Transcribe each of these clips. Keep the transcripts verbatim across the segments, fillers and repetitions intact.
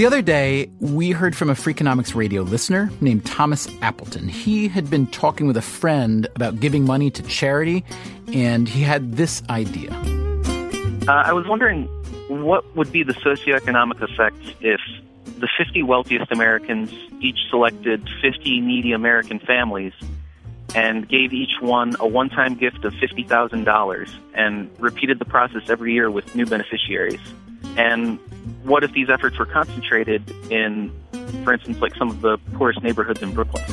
The other day, we heard from a Freakonomics Radio listener named Thomas Appleton. He had been talking with a friend about giving money to charity, and he had this idea. Uh, I was wondering what would be the socioeconomic effect if the fifty wealthiest Americans each selected fifty needy American families and gave each one a one-time gift of fifty thousand dollars and repeated the process every year with new beneficiaries. And what if these efforts were concentrated in, for instance, like some of the poorest neighborhoods in Brooklyn?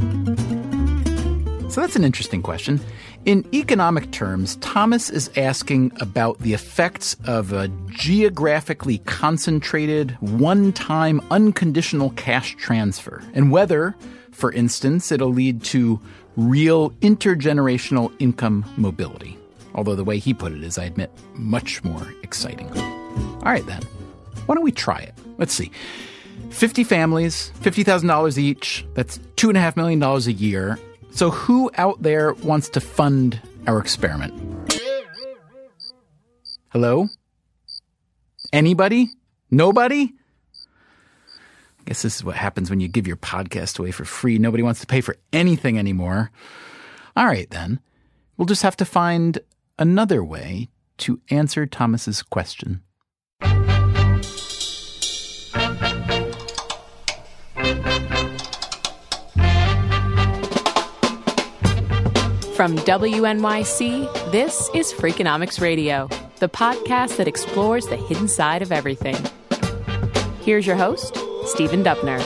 So that's an interesting question. In economic terms, Thomas is asking about the effects of a geographically concentrated, one-time, unconditional cash transfer, and whether, for instance, it'll lead to real intergenerational income mobility. Although the way he put it is, I admit, much more exciting. All right, then. Why don't we try it? Let's see. fifty families, fifty thousand dollars each. That's two point five million dollars a year. So who out there wants to fund our experiment? Hello? Anybody? Nobody? I guess this is what happens when you give your podcast away for free. Nobody wants to pay for anything anymore. All right, then. We'll just have to find another way to answer Thomas's question. From W N Y C, this is Freakonomics Radio, the podcast that explores the hidden side of everything. Here's your host, Stephen Dubner.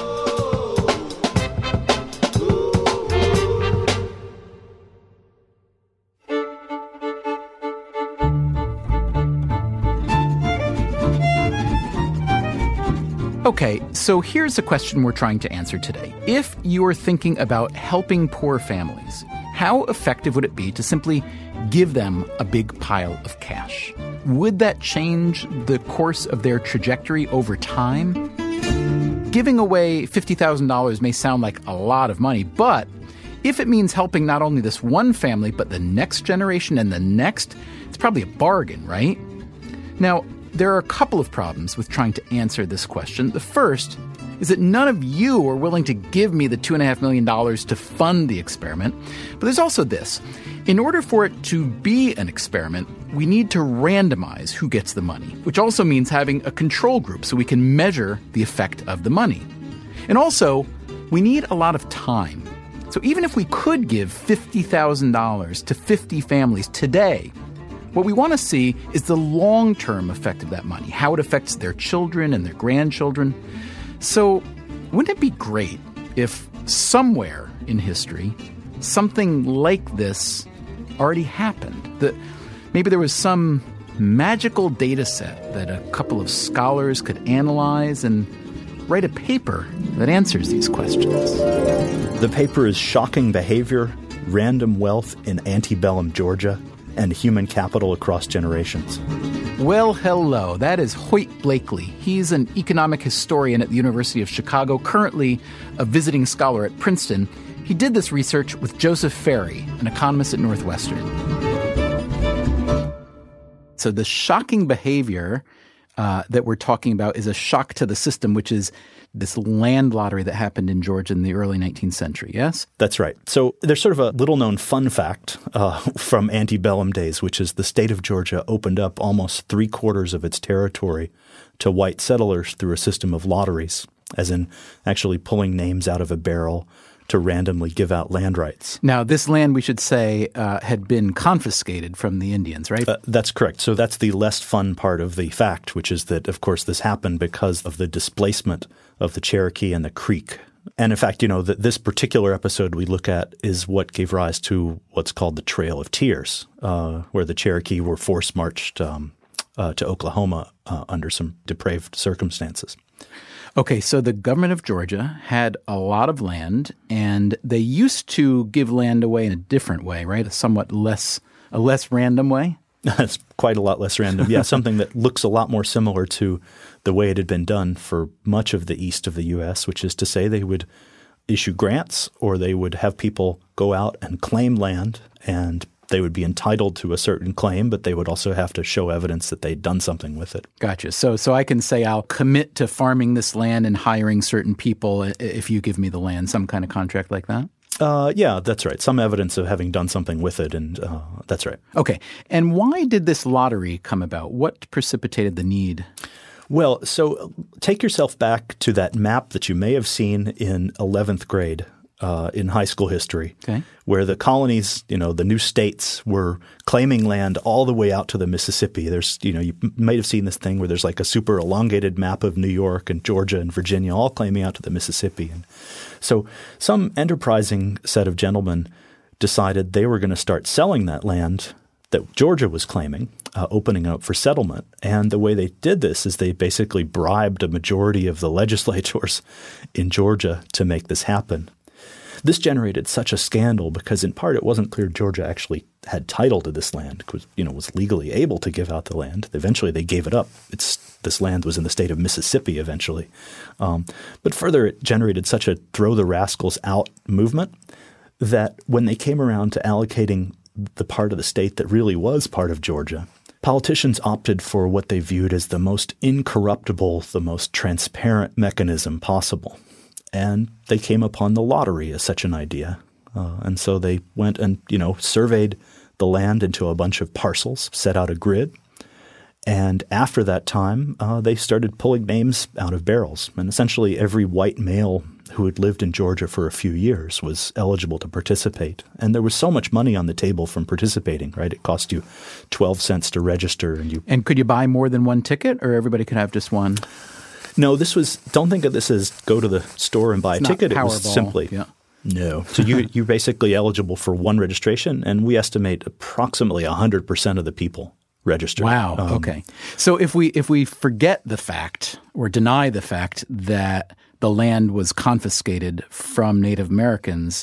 Okay, so here's a question we're trying to answer today. If you're thinking about helping poor families, how effective would it be to simply give them a big pile of cash? Would that change the course of their trajectory over time? Giving away fifty thousand dollars may sound like a lot of money, but if it means helping not only this one family, but the next generation and the next, it's probably a bargain, right? Now, there are a couple of problems with trying to answer this question. The first is that none of you are willing to give me the two point five million dollars to fund the experiment. But there's also this. In order for it to be an experiment, we need to randomize who gets the money, which also means having a control group so we can measure the effect of the money. And also, we need a lot of time. So even if we could give fifty thousand dollars to fifty families today, what we want to see is the long-term effect of that money, how it affects their children and their grandchildren. So wouldn't it be great if somewhere in history something like this already happened? That maybe there was some magical data set that a couple of scholars could analyze and write a paper that answers these questions. The paper is Shocking Behavior, Random Wealth in Antebellum Georgia, and Human Capital Across Generations. Well, hello. That is Hoyt Blakely. He's an economic historian at the University of Chicago, currently a visiting scholar at Princeton. He did this research with Joseph Ferry, an economist at Northwestern. So the shocking behavior uh, that we're talking about is a shock to the system, which is this land lottery that happened in Georgia in the early nineteenth century, yes? That's right. So there's sort of a little-known fun fact uh, from antebellum days, which is the state of Georgia opened up almost three-quarters of its territory to white settlers through a system of lotteries, as in actually pulling names out of a barrel to randomly give out land rights. Now, this land, we should say, uh, had been confiscated from the Indians, right? Uh, that's correct. So that's the less fun part of the fact, which is that, of course, this happened because of the displacement of the Cherokee and the Creek. And in fact, you know, that this particular episode we look at is what gave rise to what's called the Trail of Tears, uh, where the Cherokee were force-marched um, uh, to Oklahoma uh, under some depraved circumstances. Okay, so the government of Georgia had a lot of land, and they used to give land away in a different way, right? A somewhat less a less random way? It's quite a lot less random. Yeah, something that looks a lot more similar to the way it had been done for much of the east of the U S, which is to say they would issue grants or they would have people go out and claim land and they would be entitled to a certain claim, but they would also have to show evidence that they'd done something with it. Gotcha. So so I can say I'll commit to farming this land and hiring certain people if you give me the land, some kind of contract like that? Uh, yeah, that's right. Some evidence of having done something with it, and uh, that's right. Okay. And why did this lottery come about? What precipitated the need? Well, so take yourself back to that map that you may have seen in eleventh grade uh, in high school history, okay, where the colonies, you know, the new states were claiming land all the way out to the Mississippi. There's, you know, you might have seen this thing where there's like a super elongated map of New York and Georgia and Virginia all claiming out to the Mississippi. And so some enterprising set of gentlemen decided they were going to start selling that land that Georgia was claiming, uh, opening up for settlement. And the way they did this is they basically bribed a majority of the legislators in Georgia to make this happen. This generated such a scandal because in part it wasn't clear Georgia actually had title to this land, because, you know, was legally able to give out the land. Eventually they gave it up. It's this land was in the state of Mississippi eventually. Um, but further, it generated such a throw the rascals out movement that when they came around to allocating the part of the state that really was part of Georgia, politicians opted for what they viewed as the most incorruptible, the most transparent mechanism possible. And they came upon the lottery as such an idea. Uh, and so they went and, you know, surveyed the land into a bunch of parcels, set out a grid. And after that time, uh, they started pulling names out of barrels. And essentially every white male who had lived in Georgia for a few years was eligible to participate. And there was so much money on the table from participating, right? It cost you twelve cents to register. And you And could you buy more than one ticket, or everybody could have just one? No, this was – don't think of this as go to the store and buy it's a ticket. Not it was Powerball. simply yeah. – no. So you, you're basically eligible for one registration, and we estimate approximately one hundred percent of the people registered. Wow. Um, Okay. So if we if we forget the fact or deny the fact that the land was confiscated from Native Americans,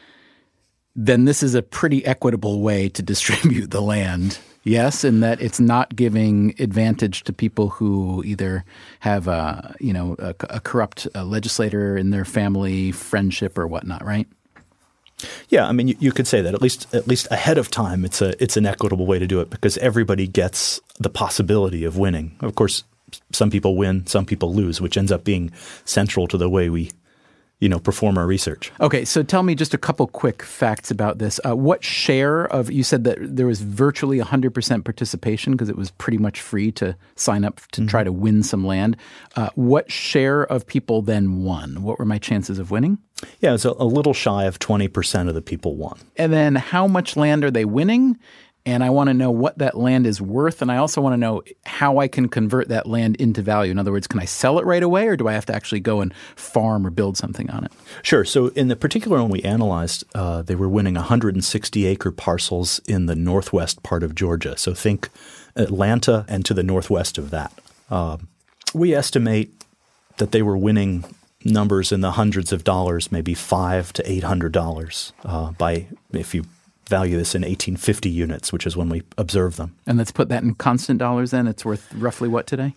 then this is a pretty equitable way to distribute the land. Yes, in that it's not giving advantage to people who either have a, you know, a, a corrupt uh, legislator in their family, friendship, or whatnot, right? Yeah, I mean, you, you could say that at least at least ahead of time. It's a it's an equitable way to do it because everybody gets the possibility of winning. Of course, some people win, some people lose, which ends up being central to the way we, you know, perform our research. Okay, so tell me just a couple quick facts about this. Uh, what share of – you said that there was virtually one hundred percent participation because it was pretty much free to sign up to mm-hmm. try to win some land. Uh, what share of people then won? What were my chances of winning? Yeah, it was a, a little shy of twenty percent of the people won. And then how much land are they winning? And I want to know what that land is worth. And I also want to know how I can convert that land into value. In other words, can I sell it right away, or do I have to actually go and farm or build something on it? Sure. So in the particular one we analyzed, uh, they were winning one hundred sixty acre parcels in the northwest part of Georgia. So think Atlanta and to the northwest of that. Uh, we estimate that they were winning numbers in the hundreds of dollars, maybe five to eight hundred dollars uh, by if you value this in eighteen fifty units, which is when we observe them. And let's put that in constant dollars then. It's worth roughly what today?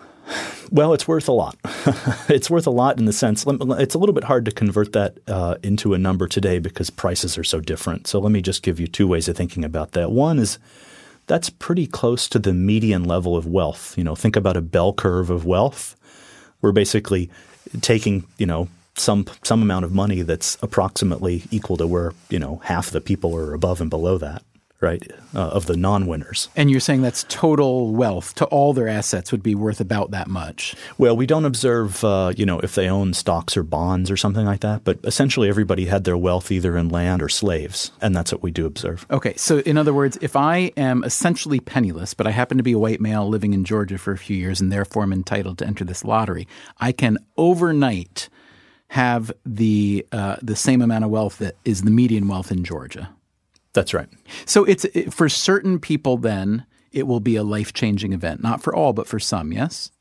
Well, it's worth a lot. It's worth a lot in the sense – it's a little bit hard to convert that uh, into a number today because prices are so different. So let me just give you two ways of thinking about that. One is that's pretty close to the median level of wealth. You know, think about a bell curve of wealth. We're basically taking, you know, some some amount of money that's approximately equal to where, you know, half the people are above and below that, right, uh, of the non-winners. And you're saying that's total wealth to all their assets would be worth about that much? Well, we don't observe, uh, you know, if they own stocks or bonds or something like that. But essentially everybody had their wealth either in land or slaves. And that's what we do observe. Okay. So in other words, if I am essentially penniless, but I happen to be a white male living in Georgia for a few years and therefore I'm entitled to enter this lottery, I can overnight have the uh, the same amount of wealth that is the median wealth in Georgia. That's right. So it's it, for certain people then it will be a life-changing event. Not for all, but for some, yes?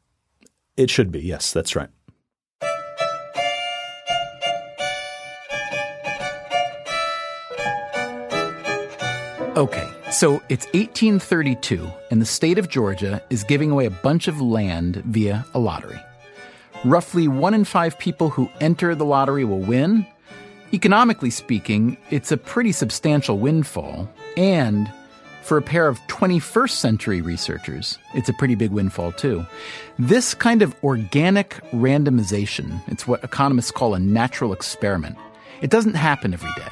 It should be, yes. That's right. Okay, so it's eighteen thirty-two and the state of Georgia is giving away a bunch of land via a lottery. Roughly one in five people who enter the lottery will win. Economically speaking, it's a pretty substantial windfall. And for a pair of twenty-first century researchers, it's a pretty big windfall too. This kind of organic randomization, it's what economists call a natural experiment. It doesn't happen every day.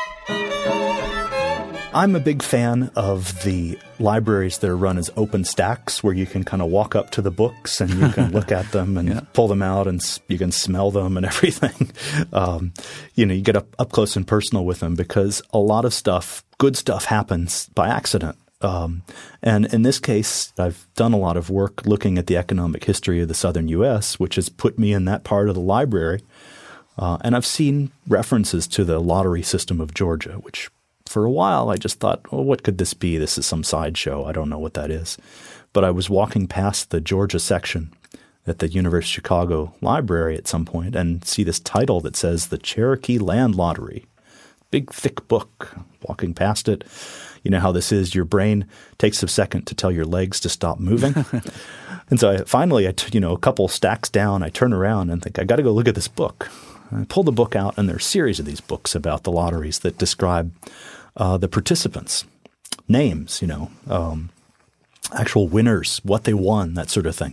I'm a big fan of the libraries that are run as open stacks, where you can kind of walk up to the books and you can look at them and yeah. pull them out, and you can smell them and everything. Um, you know, you get up, up close and personal with them, because a lot of stuff, good stuff, happens by accident. Um, and in this case, I've done a lot of work looking at the economic history of the southern U S, which has put me in that part of the library. Uh, and I've seen references to the lottery system of Georgia, which for a while I just thought, well, what could this be? This is some sideshow. I don't know what that is. But I was walking past the Georgia section at the University of Chicago Library at some point and see this title that says the Cherokee Land Lottery. Big, thick book. Walking past it, you know how this is. Your brain takes a second to tell your legs to stop moving. And so I, finally, I t- you know, a couple stacks down, I turn around and think, I got to go look at this book. I pull the book out, and there are a series of these books about the lotteries that describe uh, the participants, names, you know, um, actual winners, what they won, that sort of thing.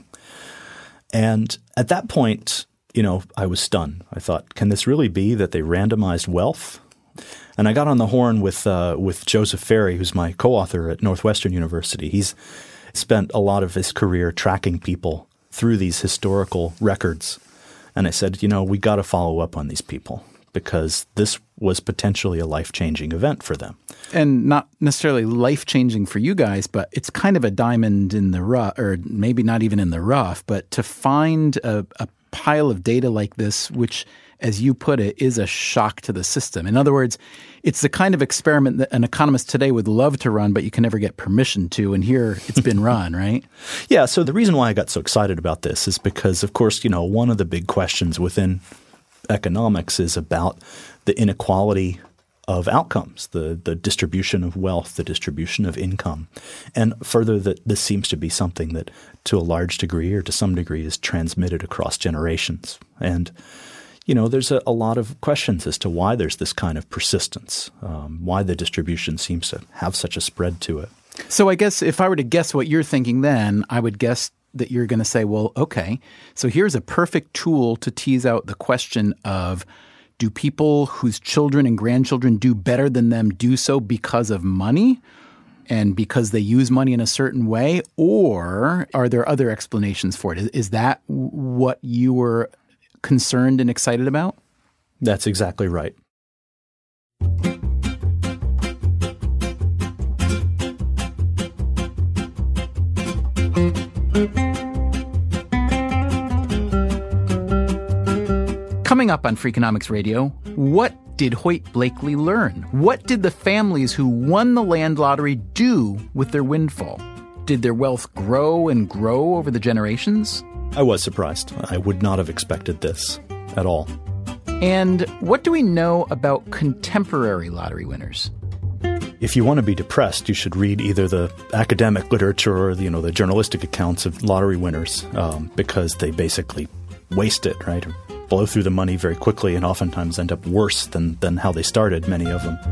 And at that point, you know, I was stunned. I thought, can this really be that they randomized wealth? And I got on the horn with uh, with Joseph Ferry, who's my co-author at Northwestern University. He's spent a lot of his career tracking people through these historical records. And I said, you know, we got to follow up on these people, because this was potentially a life-changing event for them. And not necessarily life-changing for you guys, but it's kind of a diamond in the rough, or maybe not even in the rough, but to find a, a pile of data like this, which, as you put it, is a shock to the system. In other words, it's the kind of experiment that an economist today would love to run, but you can never get permission to. And here it's been run, right? Yeah. So the reason why I got so excited about this is because, of course, you know, one of the big questions within economics is about the inequality of outcomes, the the distribution of wealth, the distribution of income. And further, that this seems to be something that to a large degree or to some degree is transmitted across generations. And you know, there's a, a lot of questions as to why there's this kind of persistence, um, why the distribution seems to have such a spread to it. So I guess if I were to guess what you're thinking then, I would guess that you're going to say, well, okay, so here's a perfect tool to tease out the question of, do people whose children and grandchildren do better than them do so because of money and because they use money in a certain way? Or are there other explanations for it? Is, is that what you were concerned and excited about? That's exactly right. Coming up on Freakonomics Radio, what did Hoyt Blakely learn? What did the families who won the land lottery do with their windfall? Did their wealth grow and grow over the generations? I was surprised. I would not have expected this at all. And what do we know about contemporary lottery winners? If you want to be depressed, you should read either the academic literature or the, you know, the journalistic accounts of lottery winners, um, because they basically waste it, right? Or blow through the money very quickly and oftentimes end up worse than, than how they started, many of them.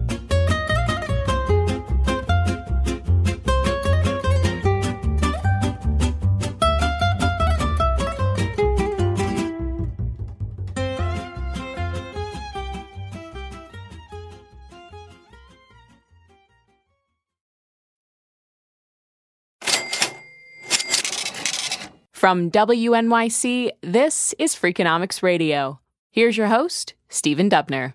From W N Y C, this is Freakonomics Radio. Here's your host, Stephen Dubner.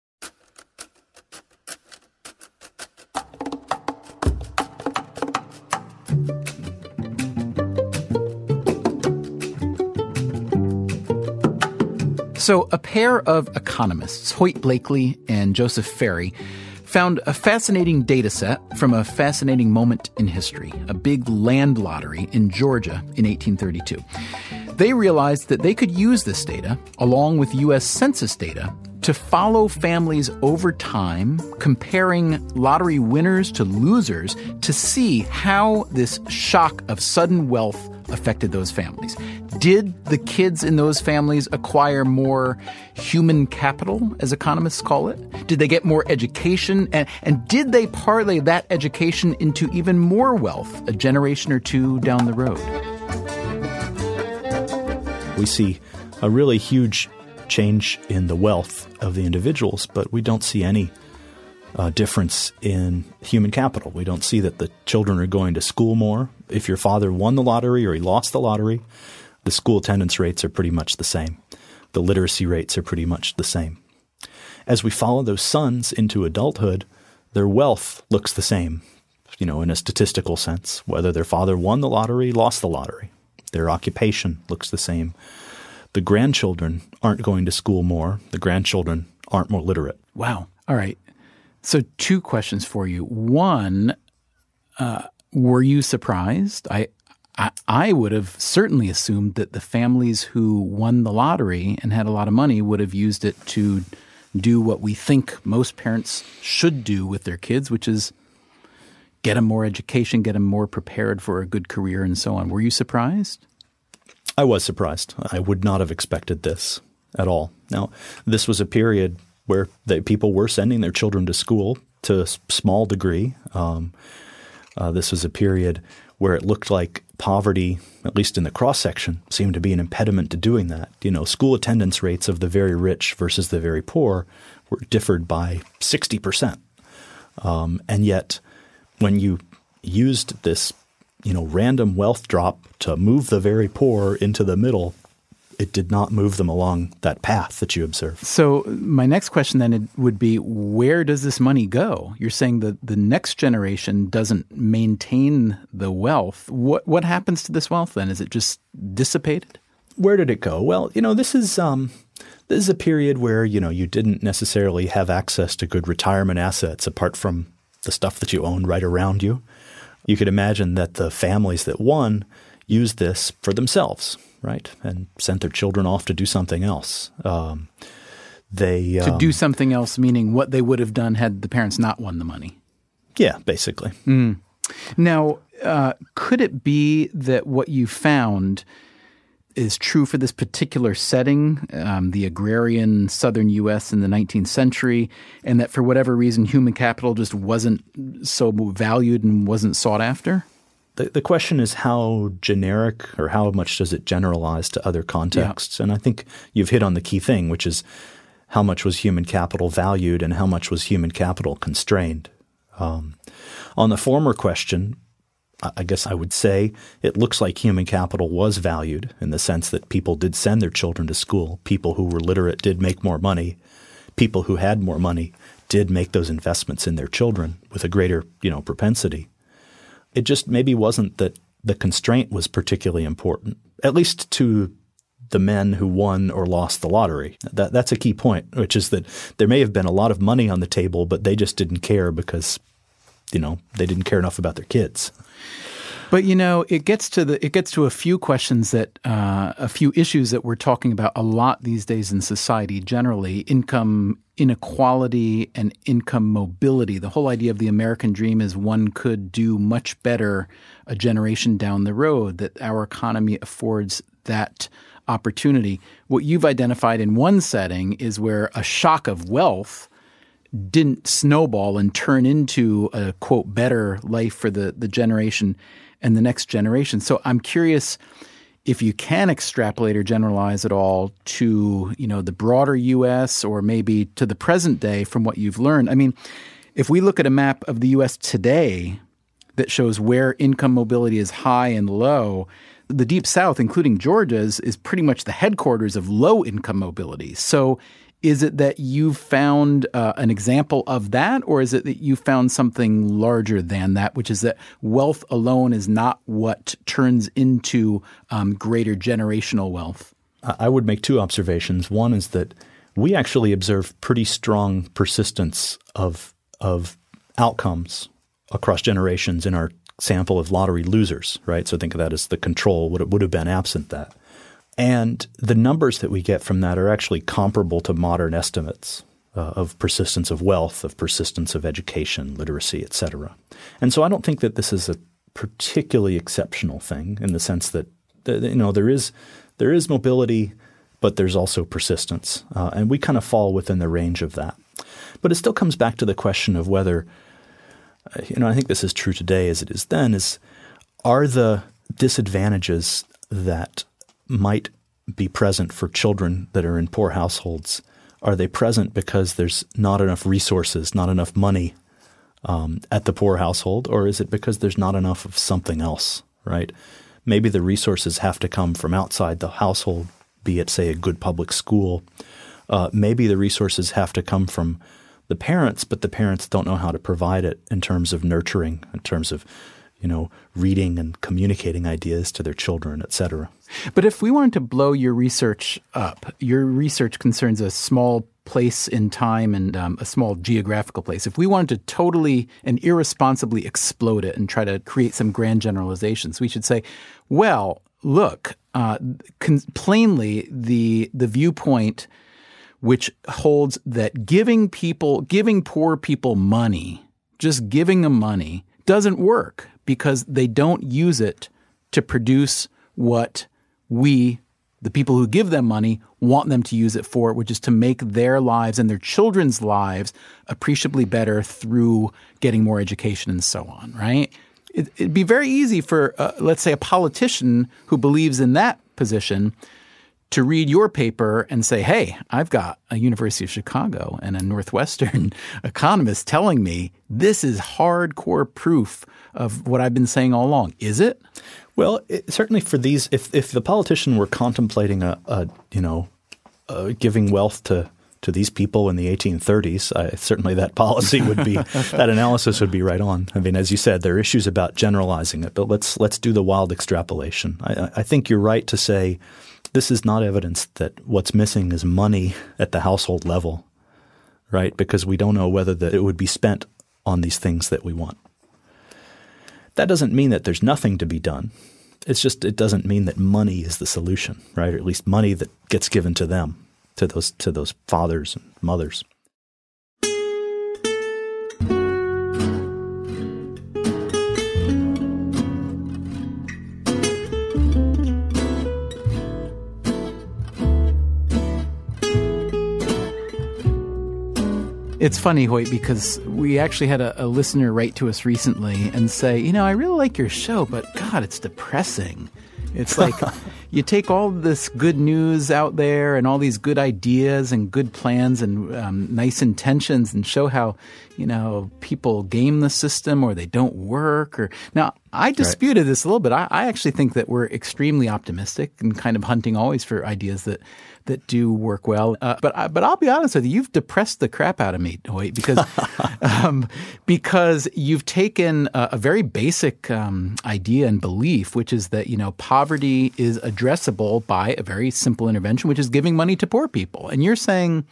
So a pair of economists, Hoyt Blakely and Joseph Ferry, found a fascinating data set from a fascinating moment in history, a big land lottery in Georgia in eighteen thirty-two. They realized that they could use this data, along with U S Census data, to follow families over time, comparing lottery winners to losers to see how this shock of sudden wealth affected those families? Did the kids in those families acquire more human capital, as economists call it? Did they get more education? And, and did they parlay that education into even more wealth a generation or two down the road? We see a really huge change in the wealth of the individuals, but we don't see any uh, difference in human capital. We don't see that the children are going to school more. If your father won the lottery or he lost the lottery, the school attendance rates are pretty much the same. The literacy rates are pretty much the same. As we follow those sons into adulthood, their wealth looks the same, you know, in a statistical sense, whether their father won the lottery, lost the lottery. Their occupation looks the same. The grandchildren aren't going to school more. The grandchildren aren't more literate. Wow. All right. So two questions for you. One, uh, were you surprised? I, I I would have certainly assumed that the families who won the lottery and had a lot of money would have used it to do what we think most parents should do with their kids, which is get them more education, get them more prepared for a good career and so on. Were you surprised? I was surprised. I would not have expected this at all. Now, this was a period where the people were sending their children to school to a small degree. Um, uh, this was a period where it looked like poverty, at least in the cross-section, seemed to be an impediment to doing that. You know, school attendance rates of the very rich versus the very poor were differed by sixty percent. Um, and yet when you used this, you know, random wealth drop to move the very poor into the middle, it did not move them along that path that you observed. So my next question then would be, where does this money go? You're saying that the next generation doesn't maintain the wealth. What what happens to this wealth then? Is it just dissipated? Where did it go? Well, you know, this is um, this is a period where, you know, you didn't necessarily have access to good retirement assets apart from the stuff that you owned right around you. You could imagine that the families that won used this for themselves, right, and sent their children off to do something else. Um, they To um, do something else, meaning what they would have done had the parents not won the money. Yeah, basically. Mm. Now, uh, could it be that what you found is true for this particular setting, um, the agrarian southern U S in the nineteenth century, and that for whatever reason human capital just wasn't so valued and wasn't sought after? The, the question is how generic or how much does it generalize to other contexts? Yeah. And I think you've hit on the key thing, which is how much was human capital valued and how much was human capital constrained. Um, on the former question, I guess I would say it looks like human capital was valued in the sense that people did send their children to school. People who were literate did make more money. People who had more money did make those investments in their children with a greater, you know, propensity. It just maybe wasn't that the constraint was particularly important, at least to the men who won or lost the lottery. That, that's a key point, which is that there may have been a lot of money on the table, but they just didn't care because, you know, they didn't care enough about their kids. But, you know, it gets to the it gets to a few questions that uh, a few issues that we're talking about a lot these days in society generally: income inequality and income mobility. The whole idea of the American dream is one could do much better a generation down the road, that our economy affords that opportunity. What you've identified in one setting is where a shock of wealth didn't snowball and turn into a, quote, better life for the, the generation and the next generation. So I'm curious if you can extrapolate or generalize at all to, you know, the broader U S or maybe to the present day from what you've learned. I mean, if we look at a map of the U S today that shows where income mobility is high and low, the Deep South, including Georgia, is, is pretty much the headquarters of low income mobility. So is it that you found uh, an example of that, or is it that you found something larger than that, which is that wealth alone is not what turns into um, greater generational wealth? I would make two observations. One is that we actually observe pretty strong persistence of of outcomes across generations in our sample of lottery losers, right? So think of that as the control, what it would have been absent that. And the numbers that we get from that are actually comparable to modern estimates uh, of persistence of wealth, of persistence of education, literacy, et cetera. And so I don't think that this is a particularly exceptional thing in the sense that The, the, you know, there is there is mobility, but there's also persistence, uh, and we kind of fall within the range of that. But it still comes back to the question of whether, uh, you know, I think this is true today as it is then, is are the disadvantages that might be present for children that are in poor households, are they present because there's not enough resources, not enough money um, at the poor household, or is it because there's not enough of something else, right? Maybe the resources have to come from outside the household, be it, say, a good public school. Uh, maybe the resources have to come from the parents, but the parents don't know how to provide it in terms of nurturing, in terms of, you know, reading and communicating ideas to their children, et cetera. But if we wanted to blow your research up, your research concerns a small place in time and um, a small geographical place. If we wanted to totally and irresponsibly explode it and try to create some grand generalizations, we should say, well, look, uh, con- plainly the the viewpoint which holds that giving people, giving poor people money, just giving them money, doesn't work because they don't use it to produce what we, the people who give them money, want them to use it for, which is to make their lives and their children's lives appreciably better through getting more education and so on, right? It, it'd be very easy for, uh, let's say, a politician who believes in that position to read your paper and say, hey, I've got a University of Chicago and a Northwestern economist telling me this is hardcore proof of what I've been saying all along. Is it? Well, it, certainly for these, if if the politician were contemplating a, a you know, uh, giving wealth to to these people in the eighteen thirties, uh, certainly that policy would be that analysis would be right on. I mean, as you said, there are issues about generalizing it, but let's let's do the wild extrapolation. I, I think you're right to say this is not evidence that what's missing is money at the household level, right? Because we don't know whether that it would be spent on these things that we want. That doesn't mean that there's nothing to be done. It's just it doesn't mean that money is the solution, right? Or at least money that gets given to them, to those to those fathers and mothers. It's funny, Hoyt, because we actually had a, a listener write to us recently and say, you know, I really like your show, but God, it's depressing. It's like you take all this good news out there and all these good ideas and good plans and um, nice intentions and show how, you know, people game the system or they don't work. Or now, I disputed right. this a little bit. I, I actually think that we're extremely optimistic and kind of hunting always for ideas that that do work well. Uh, but I, but I'll be honest with you, you've depressed the crap out of me, Hoyt, because um, because you've taken a, a very basic um, idea and belief, which is that, you know, poverty is addressable by a very simple intervention, which is giving money to poor people. And you're saying,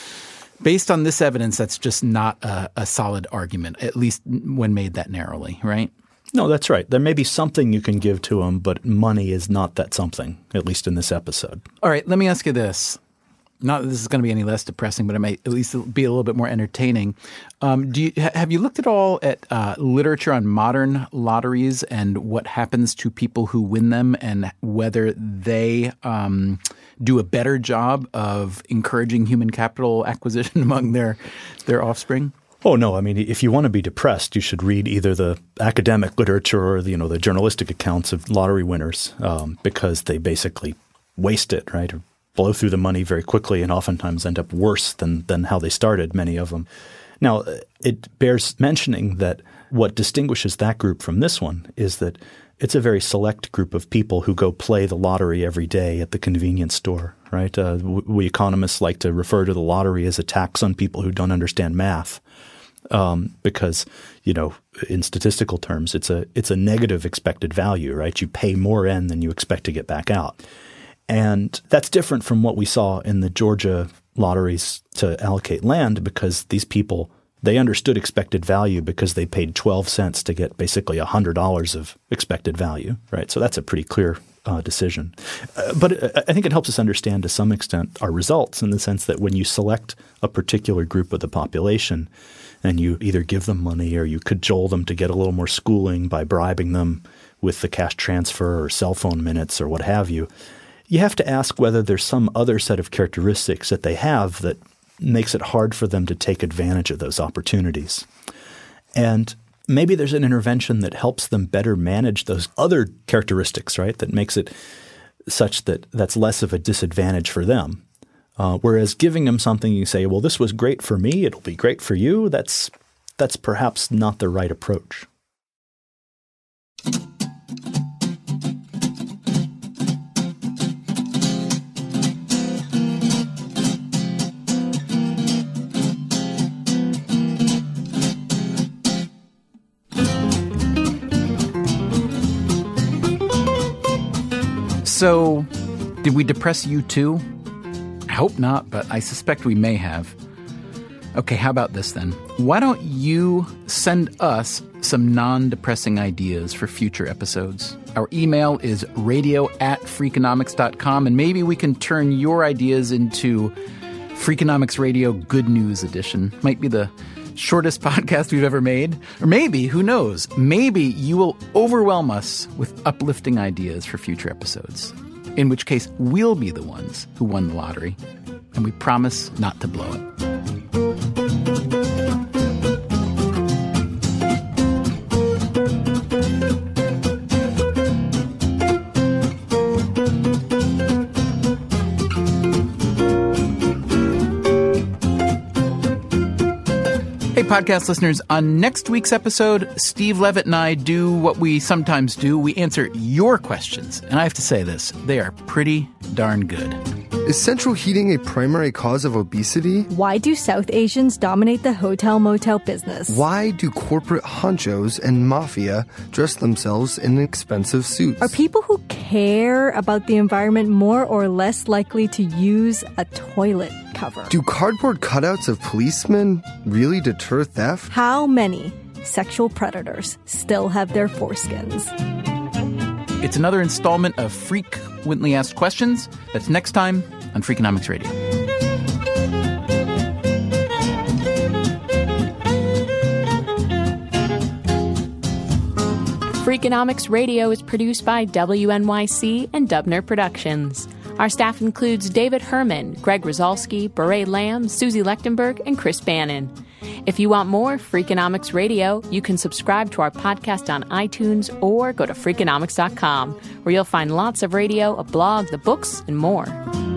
based on this evidence, that's just not a, a solid argument, at least when made that narrowly, right? No, that's right. There may be something you can give to them, but money is not that something, at least in this episode. All right, let me ask you this. Not that this is going to be any less depressing, but it might at least be a little bit more entertaining. Um, do you, have you looked at all at uh, literature on modern lotteries and what happens to people who win them and whether they um, do a better job of encouraging human capital acquisition among their their offspring? Oh, no. I mean, if you want to be depressed, you should read either the academic literature or the, you know, the journalistic accounts of lottery winners um, because they basically waste it, right, or blow through the money very quickly and oftentimes end up worse than than how they started, many of them. Now, it bears mentioning that what distinguishes that group from this one is that it's a very select group of people who go play the lottery every day at the convenience store, right? Uh, we economists like to refer to the lottery as a tax on people who don't understand math. Um, because, you know, in statistical terms, it's a it's a negative expected value, right? You pay more in than you expect to get back out. And that's different from what we saw in the Georgia lotteries to allocate land because these people, they understood expected value because they paid twelve cents to get basically one hundred dollars of expected value, right? So that's a pretty clear uh, decision. Uh, but I think it helps us understand to some extent our results in the sense that when you select a particular group of the population – and you either give them money or you cajole them to get a little more schooling by bribing them with the cash transfer or cell phone minutes or what have you. You have to ask whether there's some other set of characteristics that they have that makes it hard for them to take advantage of those opportunities. And maybe there's an intervention that helps them better manage those other characteristics, right, that makes it such that that's less of a disadvantage for them. Uh, whereas giving them something you say, well, this was great for me, it'll be great for you, that's that's perhaps not the right approach. So, did we depress you too? I hope not, but I suspect we may have. Okay, how about this then? Why don't you send us some non-depressing ideas for future episodes? Our email is radio at freakonomics dot com, and maybe we can turn your ideas into Freakonomics Radio Good News Edition. Might be the shortest podcast we've ever made. Or maybe, who knows, maybe you will overwhelm us with uplifting ideas for future episodes. In which case, we'll be the ones who won the lottery. And we promise not to blow it. Hey, podcast listeners, on next week's episode, Steve Levitt and I do what we sometimes do. We answer your questions. And I have to say this, they are pretty darn good. Is central heating a primary cause of obesity? Why do South Asians dominate the hotel-motel business? Why do corporate honchos and mafia dress themselves in expensive suits? Are people who care about the environment more or less likely to use a toilet cover? Do cardboard cutouts of policemen really deter theft? How many sexual predators still have their foreskins? It's another installment of Frequently Asked Questions. That's next time on Freakonomics Radio. Freakonomics Radio is produced by W N Y C and Dubner Productions. Our staff includes David Herman, Greg Rosalski, Beret Lamb, Susie Lechtenberg, and Chris Bannon. If you want more Freakonomics Radio, you can subscribe to our podcast on iTunes or go to freakonomics dot com, where you'll find lots of radio, a blog, the books, and more.